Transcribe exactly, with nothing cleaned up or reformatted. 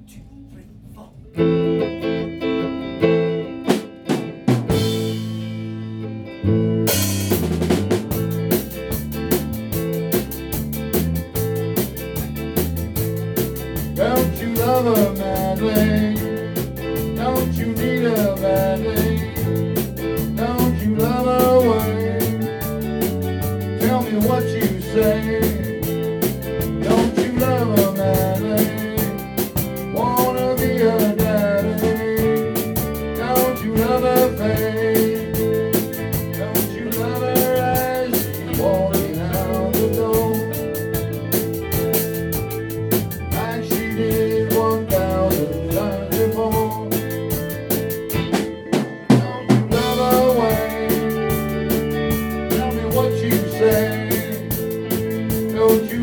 two, three, four. Don't you love her madly? Don't you need her badly? Don't you love her way? Tell me what you say. Don't you love her madly? Wanna be her daddy? Don't you love her face? Don't you love her as she's walking out the door? Like she did one thousand times before. Don't you love her way? Tell me what you say. Don't you